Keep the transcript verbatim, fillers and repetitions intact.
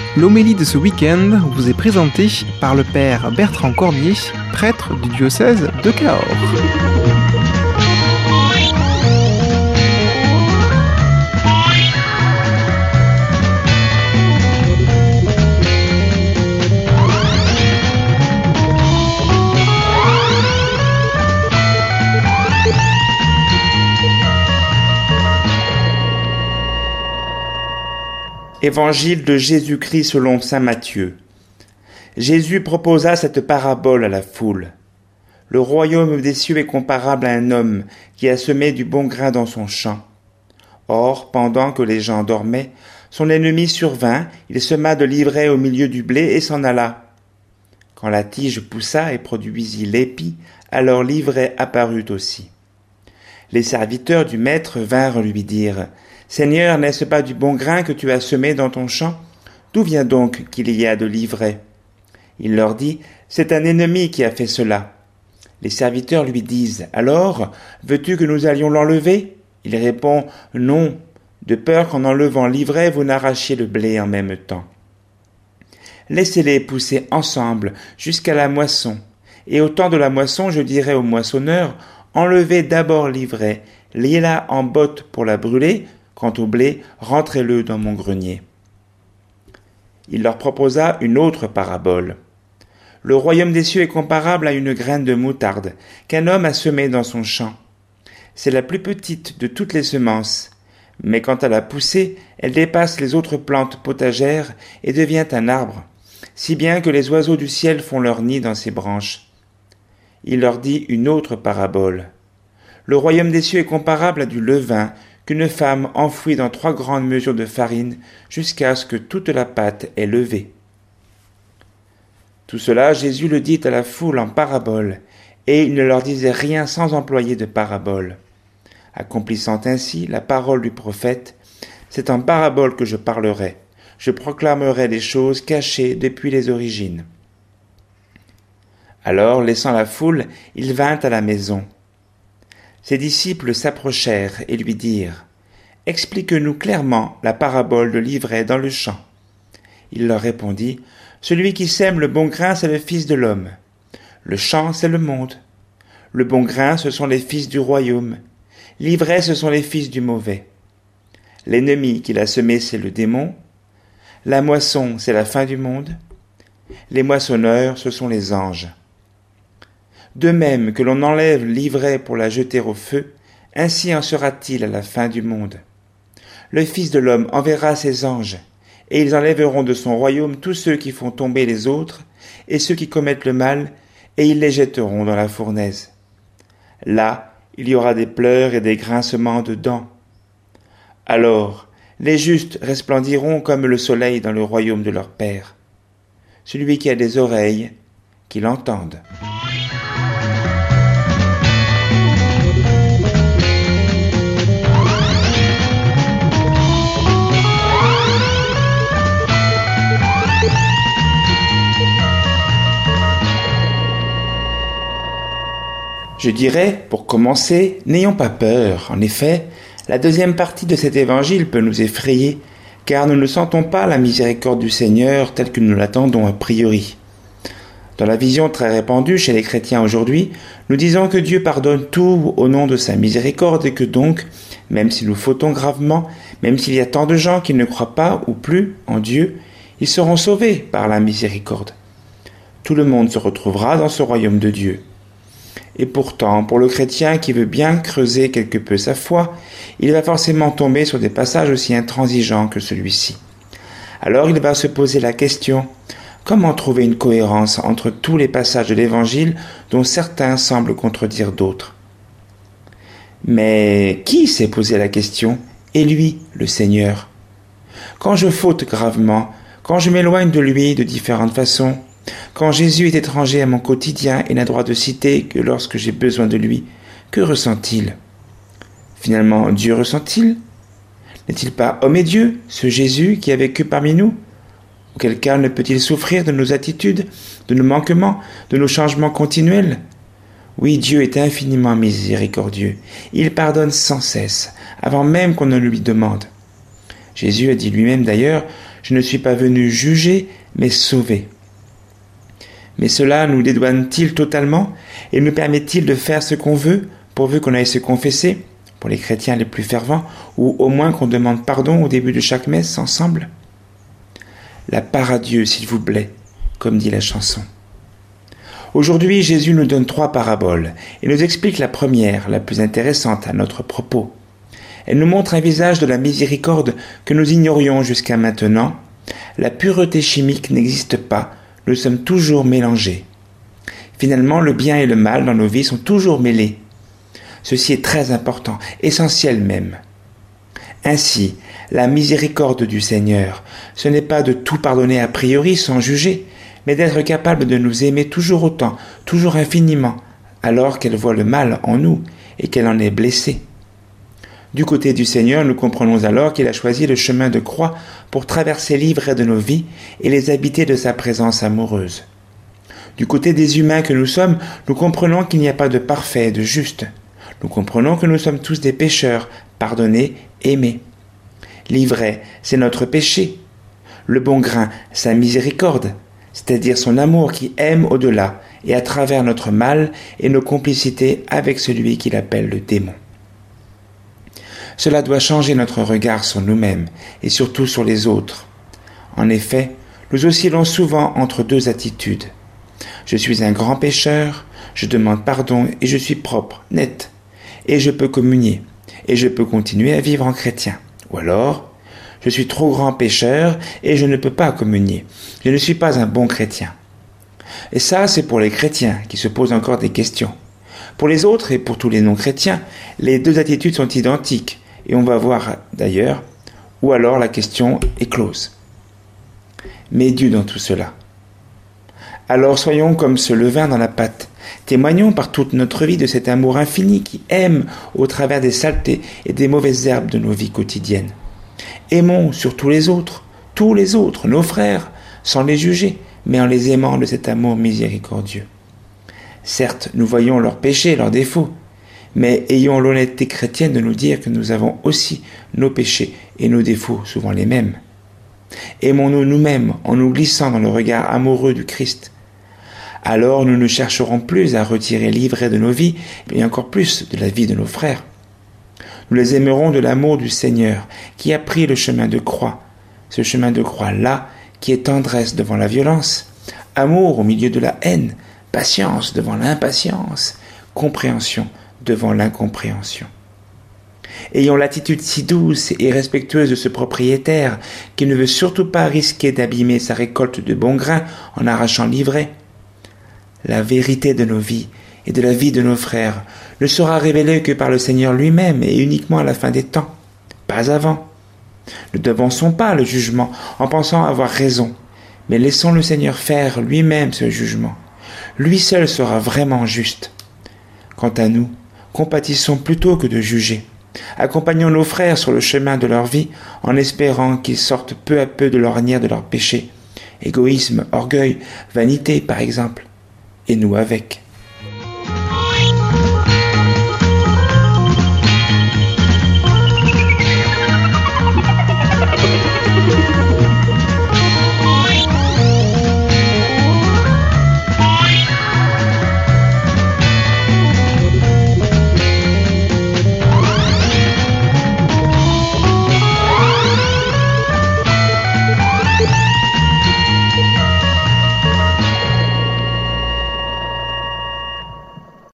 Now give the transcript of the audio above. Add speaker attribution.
Speaker 1: L'homélie de ce week-end vous est présentée par le père Bertrand Cormier, prêtre du diocèse de Cahors.
Speaker 2: Évangile de Jésus-Christ selon saint Matthieu. Jésus proposa cette parabole à la foule. Le royaume des cieux est comparable à un homme qui a semé du bon grain dans son champ. Or, pendant que les gens dormaient, son ennemi survint, il sema de l'ivraie au milieu du blé et s'en alla. Quand la tige poussa et produisit l'épi, alors l'ivraie apparut aussi. Les serviteurs du maître vinrent lui dire « Seigneur, n'est-ce pas du bon grain que tu as semé dans ton champ? D'où vient donc qu'il y a de l'ivraie » Il leur dit « C'est un ennemi qui a fait cela. » Les serviteurs lui disent « Alors, veux-tu que nous allions l'enlever » Il répond « Non, de peur qu'en enlevant l'ivraie, vous n'arrachiez le blé en même temps. » Laissez-les pousser ensemble jusqu'à la moisson. Et au temps de la moisson, je dirai aux moissonneurs « Enlevez d'abord l'ivraie, liez-la en botte pour la brûler, quant au blé, rentrez-le dans mon grenier. » Il leur proposa une autre parabole. Le royaume des cieux est comparable à une graine de moutarde qu'un homme a semée dans son champ. C'est la plus petite de toutes les semences, mais quand elle a poussé, elle dépasse les autres plantes potagères et devient un arbre, si bien que les oiseaux du ciel font leur nid dans ses branches. Il leur dit une autre parabole. Le royaume des cieux est comparable à du levain qu'une femme enfouit dans trois grandes mesures de farine jusqu'à ce que toute la pâte ait levé. Tout cela, Jésus le dit à la foule en parabole, et il ne leur disait rien sans employer de parabole. Accomplissant ainsi la parole du prophète, c'est en parabole que je parlerai, je proclamerai des choses cachées depuis les origines. Alors, laissant la foule, il vint à la maison. Ses disciples s'approchèrent et lui dirent « Explique-nous clairement la parabole de l'ivraie dans le champ. » Il leur répondit « Celui qui sème le bon grain, c'est le Fils de l'homme. Le champ, c'est le monde. Le bon grain, ce sont les fils du royaume. L'ivraie, ce sont les fils du mauvais. L'ennemi qui l'a semé, c'est le démon. La moisson, c'est la fin du monde. Les moissonneurs, ce sont les anges. De même que l'on enlève l'ivraie pour la jeter au feu, ainsi en sera-t-il à la fin du monde. Le Fils de l'homme enverra ses anges, et ils enlèveront de son royaume tous ceux qui font tomber les autres, et ceux qui commettent le mal, et ils les jetteront dans la fournaise. Là, il y aura des pleurs et des grincements de dents. Alors, les justes resplendiront comme le soleil dans le royaume de leur Père. Celui qui a des oreilles, qu'il entende. Je dirais, pour commencer, n'ayons pas peur. En effet, la deuxième partie de cet évangile peut nous effrayer, car nous ne sentons pas la miséricorde du Seigneur telle que nous l'attendons a priori. Dans la vision très répandue chez les chrétiens aujourd'hui, nous disons que Dieu pardonne tout au nom de sa miséricorde et que donc, même si nous fautons gravement, même s'il y a tant de gens qui ne croient pas ou plus en Dieu, ils seront sauvés par la miséricorde. Tout le monde se retrouvera dans ce royaume de Dieu. Et pourtant, pour le chrétien qui veut bien creuser quelque peu sa foi, il va forcément tomber sur des passages aussi intransigeants que celui-ci. Alors il va se poser la question, comment trouver une cohérence entre tous les passages de l'Évangile dont certains semblent contredire d'autres? Mais qui s'est posé la question? Et lui, le Seigneur. Quand je faute gravement, quand je m'éloigne de lui de différentes façons, quand Jésus est étranger à mon quotidien et n'a droit de citer que lorsque j'ai besoin de lui, que ressent-il? Finalement, Dieu ressent-il? N'est-il pas homme et Dieu, ce Jésus qui a vécu parmi nous? Auquel cas ne peut-il souffrir de nos attitudes, de nos manquements, de nos changements continuels? Oui, Dieu est infiniment miséricordieux. Il pardonne sans cesse, avant même qu'on ne lui demande. Jésus a dit lui-même d'ailleurs, « Je ne suis pas venu juger, mais sauver ». Mais cela nous dédouane-t-il totalement et nous permet-il de faire ce qu'on veut, pourvu qu'on aille se confesser, pour les chrétiens les plus fervents, ou au moins qu'on demande pardon au début de chaque messe ensemble ? La part à Dieu, s'il vous plaît, comme dit la chanson. Aujourd'hui, Jésus nous donne trois paraboles et nous explique la première, la plus intéressante à notre propos. Elle nous montre un visage de la miséricorde que nous ignorions jusqu'à maintenant. La pureté chimique n'existe pas, nous sommes toujours mélangés. Finalement, le bien et le mal dans nos vies sont toujours mêlés. Ceci est très important, essentiel même. Ainsi, la miséricorde du Seigneur, ce n'est pas de tout pardonner a priori sans juger, mais d'être capable de nous aimer toujours autant, toujours infiniment, alors qu'elle voit le mal en nous et qu'elle en est blessée. Du côté du Seigneur, nous comprenons alors qu'il a choisi le chemin de croix pour traverser l'ivraie de nos vies et les habiter de sa présence amoureuse. Du côté des humains que nous sommes, nous comprenons qu'il n'y a pas de parfait et de juste. Nous comprenons que nous sommes tous des pécheurs, pardonnés, aimés. L'ivraie, c'est notre péché. Le bon grain, sa miséricorde, c'est-à-dire son amour qui aime au-delà et à travers notre mal et nos complicités avec celui qu'il appelle le démon. Cela doit changer notre regard sur nous-mêmes et surtout sur les autres. En effet, nous oscillons souvent entre deux attitudes. Je suis un grand pécheur, je demande pardon et je suis propre, net, et je peux communier, et je peux continuer à vivre en chrétien. Ou alors, je suis trop grand pécheur et je ne peux pas communier, je ne suis pas un bon chrétien. Et ça, c'est pour les chrétiens qui se posent encore des questions. Pour les autres et pour tous les non-chrétiens, les deux attitudes sont identiques, et on va voir d'ailleurs, ou alors la question est close. Mais Dieu dans tout cela. Alors soyons comme ce levain dans la pâte, témoignons par toute notre vie de cet amour infini qui aime au travers des saletés et des mauvaises herbes de nos vies quotidiennes. Aimons sur tous les autres, tous les autres, nos frères, sans les juger, mais en les aimant de cet amour miséricordieux. Certes, nous voyons leurs péchés, leurs défauts, mais ayons l'honnêteté chrétienne de nous dire que nous avons aussi nos péchés et nos défauts, souvent les mêmes. Aimons-nous nous-mêmes en nous glissant dans le regard amoureux du Christ. Alors nous ne chercherons plus à retirer l'ivraie de nos vies, et encore plus de la vie de nos frères. Nous les aimerons de l'amour du Seigneur, qui a pris le chemin de croix, ce chemin de croix-là, qui est tendresse devant la violence, amour au milieu de la haine, patience devant l'impatience, compréhension devant l'incompréhension. Ayons l'attitude si douce et respectueuse de ce propriétaire qui ne veut surtout pas risquer d'abîmer sa récolte de bons grains en arrachant l'ivraie. La vérité de nos vies et de la vie de nos frères ne sera révélée que par le Seigneur lui-même et uniquement à la fin des temps, pas avant. Ne devançons pas le jugement en pensant avoir raison, mais laissons le Seigneur faire lui-même ce jugement. Lui seul sera vraiment juste. Quant à nous, compatissons plutôt que de juger. Accompagnons nos frères sur le chemin de leur vie en espérant qu'ils sortent peu à peu de l'ornière de leurs péchés. Égoïsme, orgueil, vanité par exemple. Et nous avec.